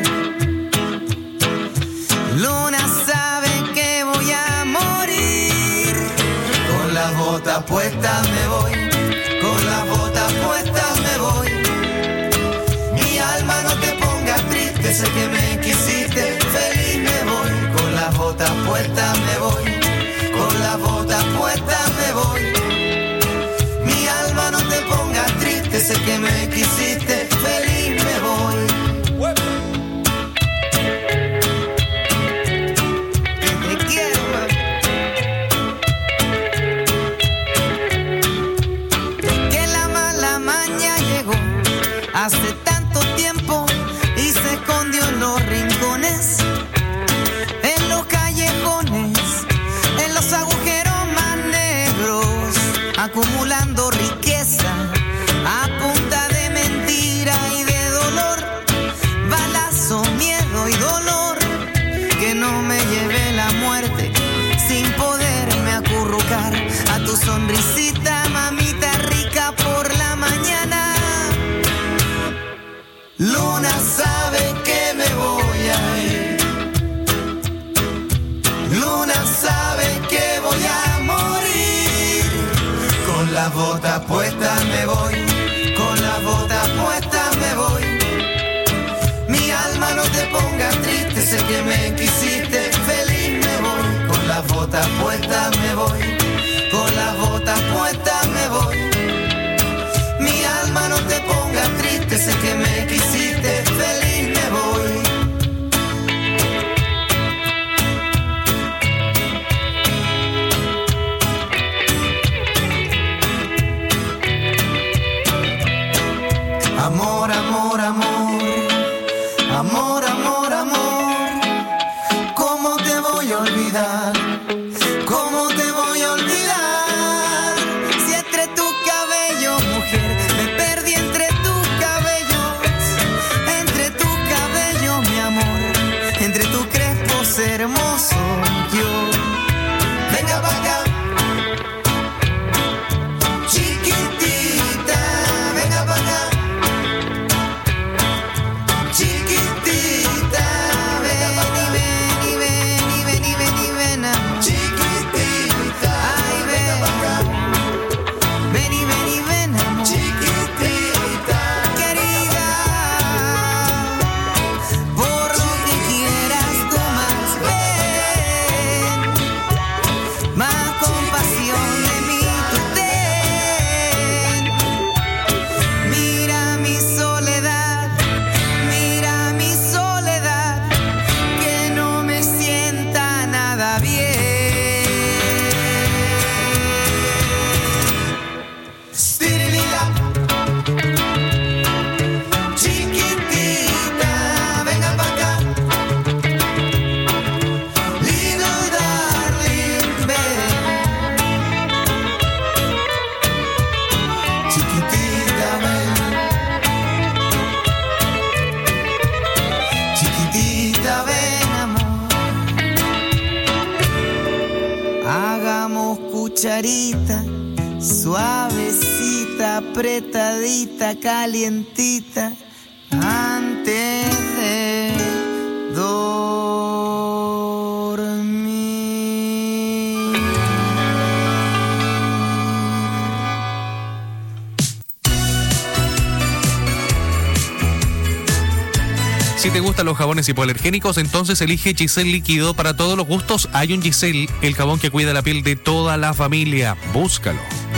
S17: Luna sabe que voy a morir. Con las botas puestas me voy. Con las botas puestas me voy. Mi alma, no te pongas triste, sé que me quisiste, feliz me voy. Con las botas puestas me voy. Con las botas puestas me voy. Mi alma, no te pongas triste, sé que me quisiste, feliz me voy. Te quiero, que la mala maña llegó hace tanto tiempo y se escondió en los rincones, en los callejones
S14: Luna sabe que me voy a ir. Luna sabe que voy a morir. Con la bota puesta me voy. Con la bota puesta me voy. Mi alma no te ponga triste, sé que me quisiste, feliz me voy. Con la bota puesta me voy. Con la bota puesta me voy. Mi alma no te ponga triste, sé que me quisiste, feliz me voy. Amor, amor, amor, amor, amor, amor, ¿cómo te voy a olvidar? ¿Cómo te voy a olvidar? Si entre tus cabellos, mujer, me perdí entre tus cabellos, entre tus cabellos, mi amor, entre tus crespos hermosos, yo. Venga para acá. Suavecita, apretadita, calientita, antes de dormir.
S16: Si te gustan los jabones hipoalergénicos, entonces elige Giselle Líquido. Para todos los gustos hay un Giselle, el jabón que cuida la piel de toda la familia. Búscalo.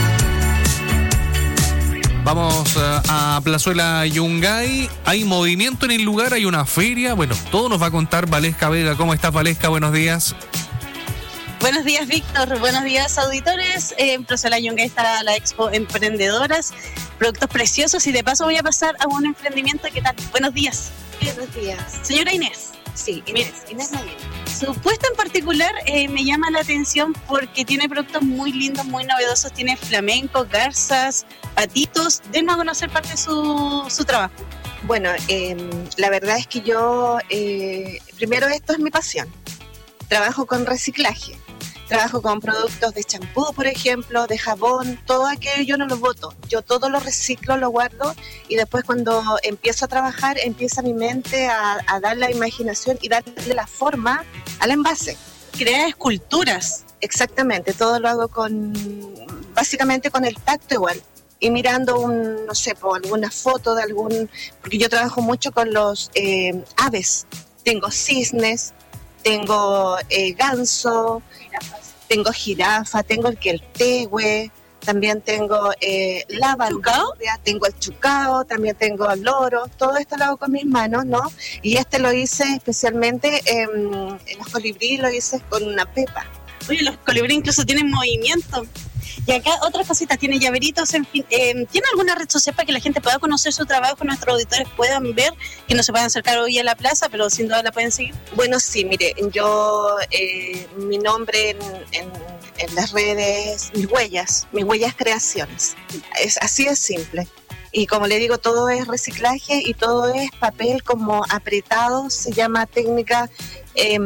S16: Vamos uh, a Plazuela Yungay. Hay movimiento en el lugar, hay una feria. Bueno, todo nos va a contar Valesca Vega. ¿Cómo estás, Valesca? Buenos días.
S1: Buenos días, Víctor. Buenos días, auditores. Eh, en Plazuela Yungay está la Expo Emprendedoras. Productos preciosos y de paso voy a pasar a un emprendimiento. ¿Qué tal? Buenos días.
S3: Buenos días.
S1: Señora Inés.
S3: Sí, Inés, Inés Navier.
S1: Su puesta en particular eh, me llama la atención porque tiene productos muy lindos, muy novedosos. Tiene flamenco, garzas, patitos. Denos a conocer parte de su, su trabajo.
S3: Bueno, eh, la verdad es que yo, eh, primero esto es mi pasión. Trabajo con reciclaje. Trabajo con productos de champú, por ejemplo, de jabón, todo aquello yo no lo boto. Yo todo lo reciclo, lo guardo y después cuando empiezo a trabajar empieza mi mente a, a dar la imaginación y darle la forma al envase.
S1: Crea esculturas.
S3: Exactamente, todo lo hago con, básicamente con el tacto igual. Y mirando un, no sé, por alguna foto de algún, porque yo trabajo mucho con los eh, aves. Tengo cisnes, tengo eh, ganso, tengo jirafa, tengo el queltehue, también tengo eh, la baldoria, tengo el chucao, también tengo el loro. Todo esto lo hago con mis manos, ¿no? Y este lo hice especialmente, eh, en los colibrí lo hice con una pepa.
S1: Oye, los colibrí incluso tienen movimiento. Y acá otras cositas, tiene llaveritos, en fin. Eh, ¿Tiene alguna red social para que la gente pueda conocer su trabajo, nuestros auditores puedan ver, que no se puedan acercar hoy a la plaza, pero sin duda la pueden seguir?
S3: Bueno, sí, mire, yo, eh, mi nombre en, en, en las redes, mis huellas, mis huellas creaciones. Es, así es simple. Y como le digo, todo es reciclaje y todo es papel como apretado, se llama técnica, eh,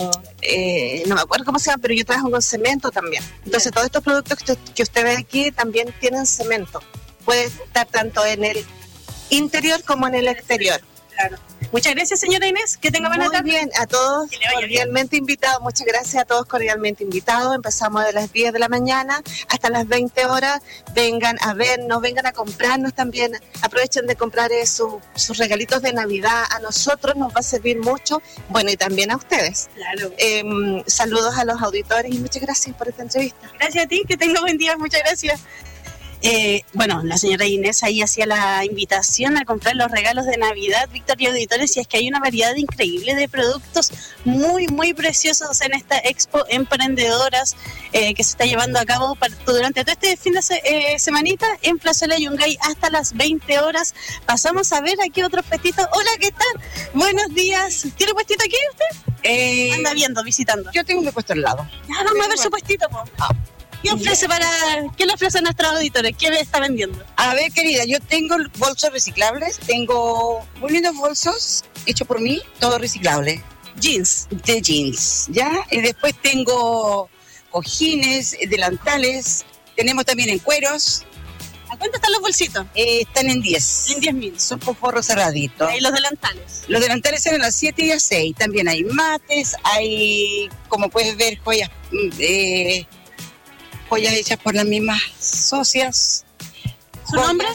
S3: eh, no me acuerdo cómo se llama, pero yo trabajo con cemento también. Entonces todos estos productos que usted, que usted ve aquí también tienen cemento. Puede estar tanto en el interior como en el exterior.
S1: Claro. Muchas gracias, señora Inés. Que tenga buena
S3: Muy
S1: tarde.
S3: bien, a todos cordialmente invitados. Muchas gracias a todos cordialmente invitados. Empezamos de las diez de la mañana hasta las veinte horas. Vengan a vernos, vengan a comprarnos también. Aprovechen de comprar eh, su, sus regalitos de Navidad. A nosotros nos va a servir mucho. Bueno, y también a ustedes.
S1: Claro.
S3: Eh, saludos a los auditores y muchas gracias por esta entrevista.
S1: Gracias a ti, que tenga buen día. Muchas gracias. Eh, bueno, la señora Inés ahí hacía la invitación a comprar los regalos de Navidad, Víctor y auditores, y es que hay una variedad increíble de productos muy, muy preciosos en esta Expo Emprendedoras eh, que se está llevando a cabo para, durante todo este fin de se, eh, semanita en Plazuela Yungay hasta las veinte horas. Pasamos a ver aquí otros puestitos. Hola, ¿qué tal? Buenos días. ¿Tiene puestito aquí usted?
S5: Eh,
S1: Anda viendo, visitando.
S5: Yo tengo mi puesto al lado.
S1: Ya, vamos a ver su puestito, po. ¿Qué ofrece para, ¿Qué le ofrece a nuestros auditores? ¿Qué le está vendiendo?
S5: A ver, querida, yo tengo bolsos reciclables, tengo muy lindos bolsos hechos por mí, todo reciclable.
S1: Jeans.
S5: De jeans, ¿ya? Y después tengo cojines, delantales, tenemos también en cueros.
S1: ¿A cuánto están los bolsitos?
S5: Eh, están en diez.
S1: En diez mil.
S5: Son por forro cerradito.
S1: ¿Y los delantales?
S5: Los delantales son a las siete y a seis. También hay mates, hay, como puedes ver, joyas... Eh, joyas hechas por las mismas socias.
S1: ¿Su nombre?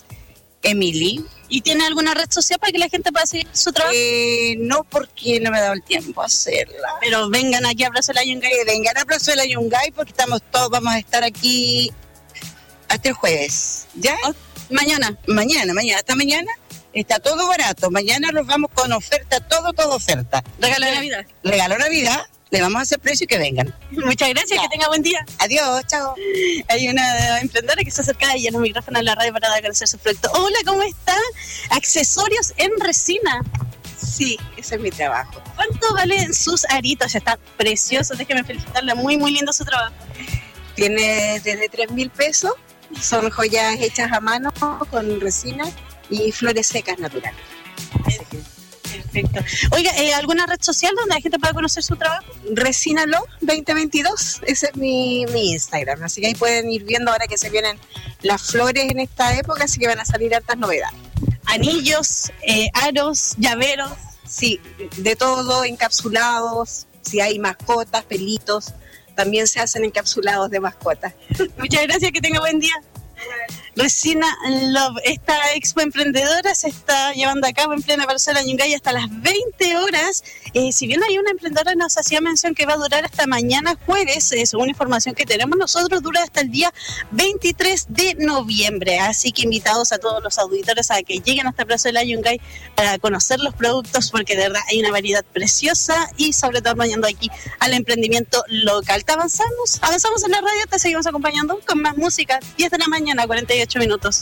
S5: Emily.
S1: ¿Y tiene alguna red social para que la gente pueda seguir su trabajo?
S5: Eh, no, porque no me ha dado el tiempo a hacerla.
S1: Pero vengan aquí a Plazuela Yungay.
S5: Eh, vengan a Plazuela Yungay porque estamos todos, vamos a estar aquí hasta el jueves. ¿Ya?
S1: Oh, mañana.
S5: Mañana, mañana. Hasta mañana. Está todo barato. Mañana los vamos con oferta, todo, todo oferta.
S1: Regalo de Navidad.
S5: Regalo de Navidad. Le vamos a hacer precio y que vengan.
S1: Muchas gracias, ya. Que tenga buen día.
S5: Adiós, chao.
S1: Hay una emprendedora que se acerca ahí a los micrófonos de la radio para dar a conocer su proyecto. Hola, ¿cómo está? Accesorios en resina.
S5: Sí, ese es mi trabajo.
S1: ¿Cuánto valen sus aritos? Está precioso, déjeme felicitarla. Muy, muy lindo su trabajo.
S5: Tiene desde tres mil pesos. Son joyas hechas a mano con resina y flores secas naturales.
S1: Perfecto. Oiga, eh, ¿alguna red social donde la gente pueda conocer su trabajo?
S5: Resinalo veinte veintidós, ese es mi, mi Instagram, así que ahí pueden ir viendo ahora que se vienen las flores en esta época, así que van a salir hartas novedades.
S1: Anillos, eh, aros, llaveros.
S5: Sí, de todo, encapsulados, si hay mascotas, pelitos, también se hacen encapsulados de mascotas.
S1: Muchas gracias, que tenga buen día. Resina Love, esta expo emprendedora se está llevando a cabo en plena Plazuela Yungay hasta las veinte horas. Eh, si bien hay una emprendedora que nos hacía mención que va a durar hasta mañana jueves, eh, según información que tenemos nosotros, dura hasta el día veintitrés de noviembre. Así que invitados a todos los auditores a que lleguen hasta Plazuela Yungay para conocer los productos, porque de verdad hay una variedad preciosa y sobre todo apoyando aquí al emprendimiento local. ¿Te avanzamos? Avanzamos en la radio, te seguimos acompañando con más música. diez de la mañana, cuarenta y ocho minutos.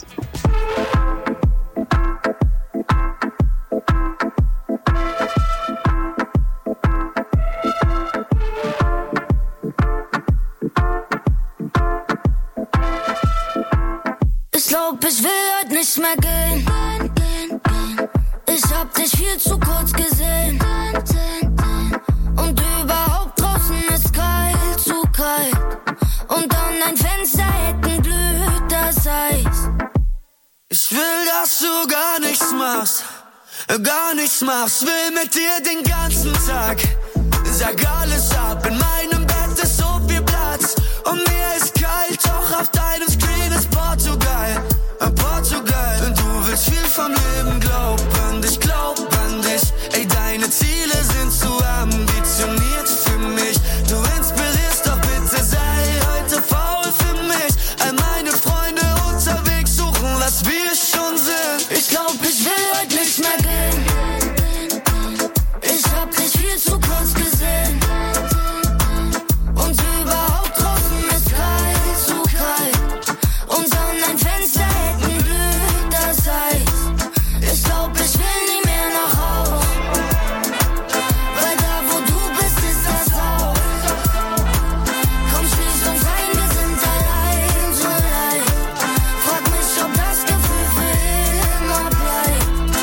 S6: Ich glaub, ich will heute nicht mehr gehen. Ich hab dich viel zu kurz gesehen. Und überhaupt draußen ist kalt, zu kalt. Und an dein Fenster hätten blüht das Eis.
S14: Ich will, dass du gar nichts machst, gar nichts machst. Will mit dir den ganzen Tag, sag alles ab. In meinem Bett ist so viel Platz und mir ist kalt, doch auf deinem Screen ist Portugal, Portugal. Und du willst viel vom Leben, glaub an dich, glaub an dich. Ey, deine Ziele sind zu ambitioniert für mich. Du inspirierst, doch bitte sei heute faul für mich. All meine Freunde unterwegs suchen, was wir schon sind.
S6: Ich glaub, ich will heute nicht mehr gehen. Ich hab dich viel zu kurz gesehen. Und überhaupt draußen ist kalt, zu kalt. Und an dein Fenster hätten blüht das Eis. Ich glaub, ich will nie mehr nach Haus. Weil da, wo du bist, ist das Haus. Komm, schließ uns ein, wir sind allein, so leicht. Frag mich, ob das Gefühl für immer bleibt.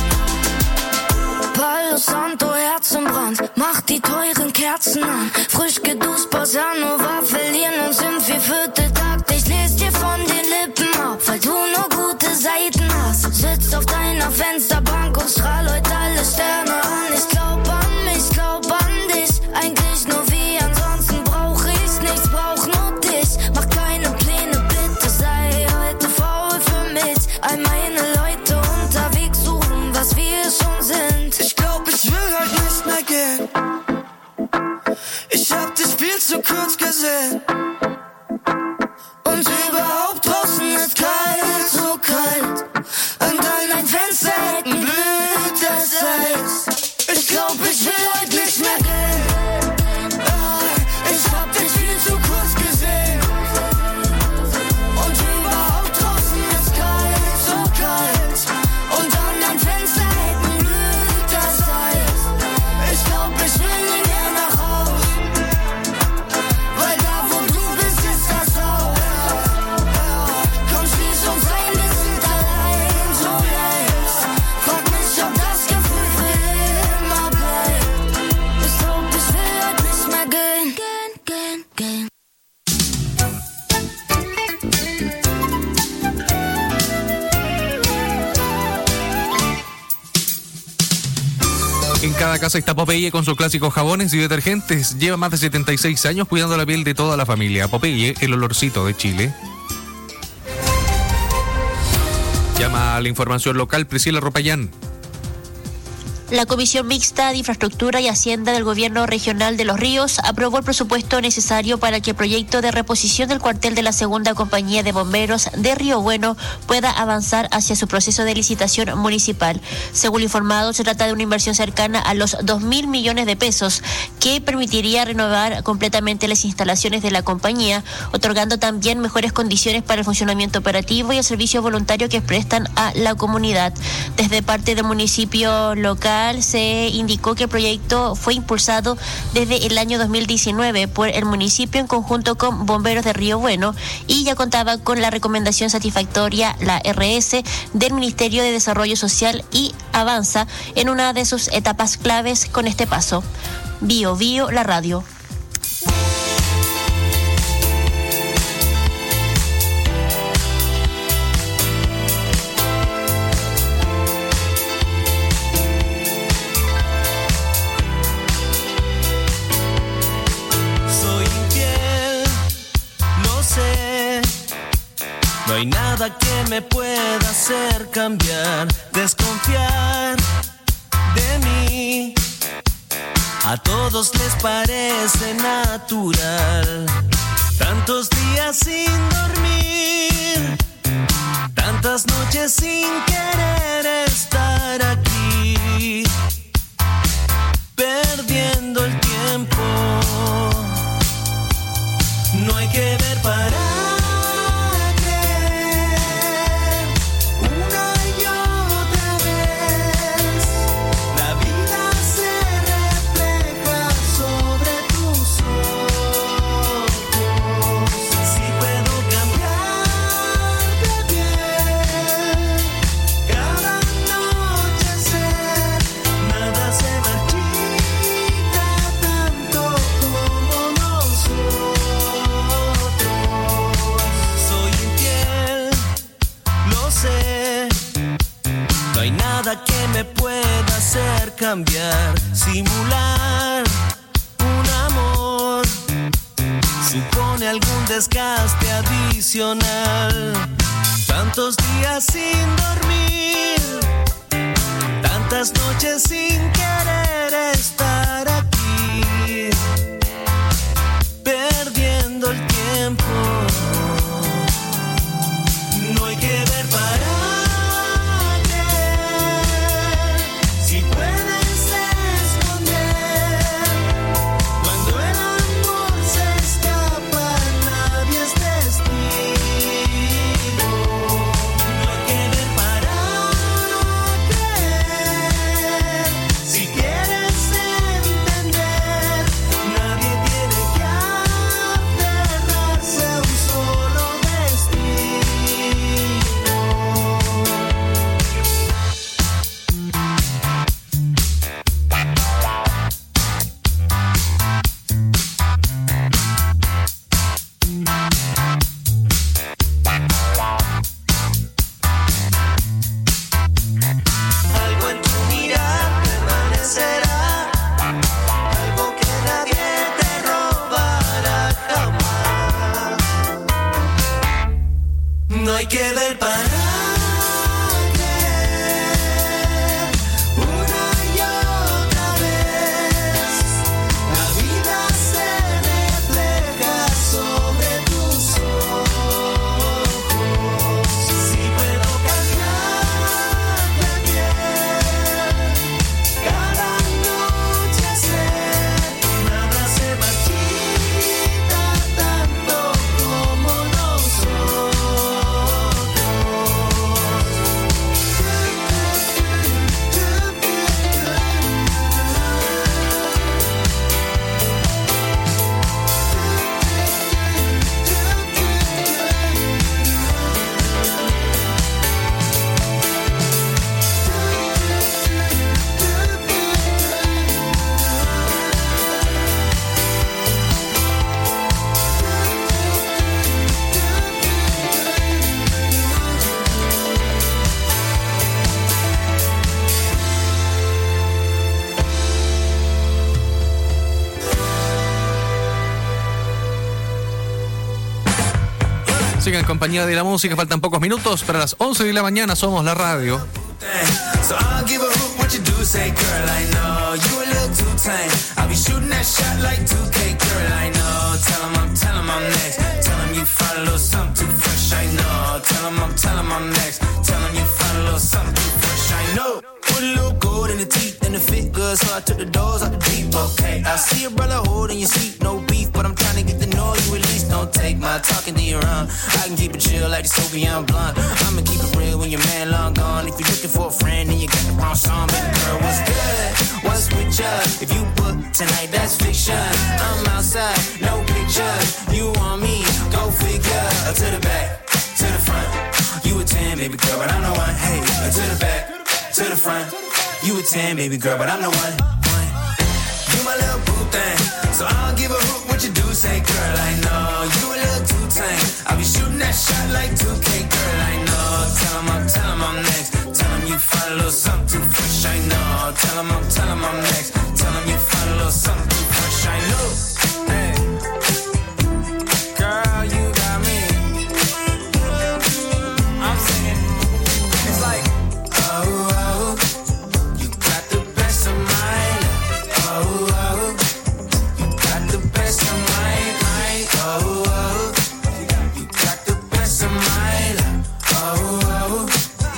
S6: Palo Santo, Herz im Brand, mach die teuren Kerzen an. Frisch geduscht, Bossa Nova, verlieren uns im vierviertel Takt. Ich les dir von den Lippen ab, weil du nur gute Seiten hast. Sitzt auf Fensterbank und strahl heute alle Sterne an. Ich glaub an mich, glaub an dich. Eigentlich nur wie, ansonsten brauch ich nichts, brauch nur dich. Mach keine Pläne, bitte sei heute faul für mich. All meine Leute unterwegs suchen, was wir schon sind.
S14: Ich glaub, ich will heute nicht mehr gehen. Ich hab dich viel zu kurz gesehen.
S6: Und überhaupt draußen ist kalt, so kalt. Und an dein Fenster hängen blüht das Eis. Ich glaub, ich will heute nicht mehr gehen. Ah, ich hab dich viel zu kurz gesehen. Und überhaupt draußen ist kalt, so kalt. Und an dein Fenster hängen blüht das Eis. Ich glaub, ich will nicht mehr nach Haus. Weil da, wo du bist, ist das auch. Komm, schließ uns ein, wir sind allein, so leicht. Frag mich, ob das Gefühl für immer bleibt. Ich glaub, ich will heute nicht mehr gehen. Gehen, gehen, gehen.
S16: En cada casa está Popeye con sus clásicos jabones y detergentes. Lleva más de setenta y seis años cuidando la piel de toda la familia. Popeye, el olorcito de Chile. Llama a la información local Priscila Ropayán.
S4: La Comisión Mixta de Infraestructura y Hacienda del Gobierno Regional de Los Ríos aprobó el presupuesto necesario para que el proyecto de reposición del cuartel de la Segunda Compañía de Bomberos de Río Bueno pueda avanzar hacia su proceso de licitación municipal. Según lo informado, se trata de una inversión cercana a los dos mil millones de pesos que permitiría renovar completamente las instalaciones de la compañía, otorgando también mejores condiciones para el funcionamiento operativo y el servicio voluntario que prestan a la comunidad. Desde parte del municipio local se indicó que el proyecto fue impulsado desde el año dos mil diecinueve por el municipio en conjunto con Bomberos de Río Bueno y ya contaba con la recomendación satisfactoria, la R S, del Ministerio de Desarrollo Social y avanza en una de sus etapas claves con este paso. Bio Bio, la radio.
S14: No hay nada que me pueda hacer cambiar, desconfiar de mí. A todos les parece natural. Tantos días sin dormir, tantas noches sin querer estar aquí, perdiendo el tiempo. No hay que ver para que me pueda hacer cambiar, simular un amor supone algún desgaste adicional. Tantos días sin dormir, tantas noches sin querer estar aquí, perdiendo el tiempo. No hay que ver para
S6: Si quieres ser
S14: hay que ver para
S16: En compañía de la música, faltan pocos minutos para las once de la mañana. Somos la radio.
S14: So I'll give a hoot what you do, say, girl, I know you a little too tame. I'll be shooting that shot like two K, girl, I know. Tell him I'm, tell him I'm next. Tell him you find a little something too fresh, I know. Tell him I'm, tell him I'm next. Tell him you find a little something too fresh, I know. Put a little gold in the teeth and the fit good, so I took the doors out the deep, okay. I see a brother holding your seat, no beef, but I'm trying to get to know you at least. Don't take my talking to your own. I can keep it chill like the Soviet blunt. I'ma keep it real when your man long gone. If you're looking for a friend and you got the wrong song, baby girl, what's good? What's with ya? If you book tonight, that's fiction. I'm outside, no pictures. You want me? Go figure. Uh, to the back, to the front. You a ten, baby girl, but I'm the one. Hey, uh, to the back, to the front. You a ten, baby girl, but I'm the one. one. You my little boo thing, so I don't give a hoot what you do, say, girl, I know. You a little too tame. I'll be shooting that shot like two K, girl, I know. Tell him I'm, tell him I'm next. Tell him you find a little something too fresh, I know. Tell him I'm, tell him I'm next. Tell him you find a little something too fresh, I know. Hey, girl, you got me. I'm singing. It's like, oh, oh, you got the best of mine. Oh, oh, you got the best of mine. Oh, oh, you got the best of mine. Oh, oh.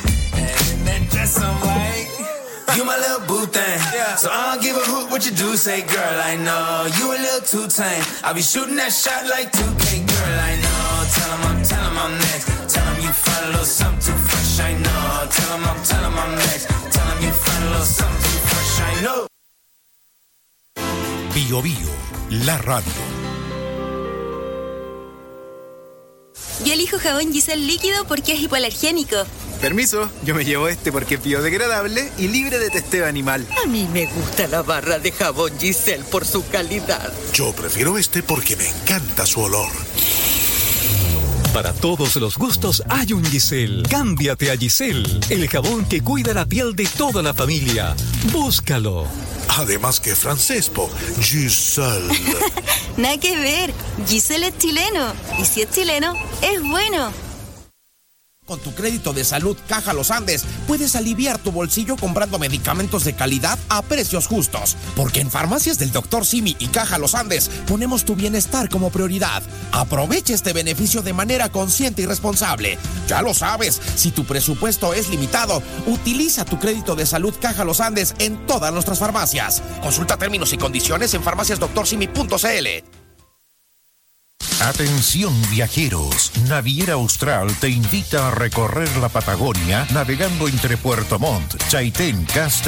S14: You my little boo thing, yeah. So I don't give a hoot what you do, say, girl, I know. You a little too tame. I'll be shooting that shot like two K, girl, I know. Tell him I'm, tell him I'm next. Tell him you find a little something too fresh, I know. Tell him I'm, tell him I'm next. Tell him you find a little something too fresh, I know.
S2: Bio Bio, la radio.
S7: Yo elijo jabón Giselle líquido porque es hipoalergénico.
S9: Permiso, yo me llevo este porque es biodegradable y libre de testeo animal.
S10: A mí me gusta la barra de jabón Giselle por su calidad.
S11: Yo prefiero este porque me encanta su olor.
S12: Para todos los gustos hay un Giselle. Cámbiate a Giselle, el jabón que cuida la piel de toda la familia. Búscalo.
S11: Además que francés, po. Giselle.
S7: Nada que ver. Giselle es chileno. Y si es chileno, es bueno.
S13: Con tu crédito de salud Caja Los Andes, puedes aliviar tu bolsillo comprando medicamentos de calidad a precios justos. Porque en Farmacias del doctor Simi y Caja Los Andes ponemos tu bienestar como prioridad. Aprovecha este beneficio de manera consciente y responsable. Ya lo sabes, si tu presupuesto es limitado, utiliza tu crédito de salud Caja Los Andes en todas nuestras farmacias. Consulta términos y condiciones en farmacias doctor simi punto c l.
S15: Atención viajeros, Naviera Austral te invita a recorrer la Patagonia navegando entre Puerto Montt, Chaitén, Castro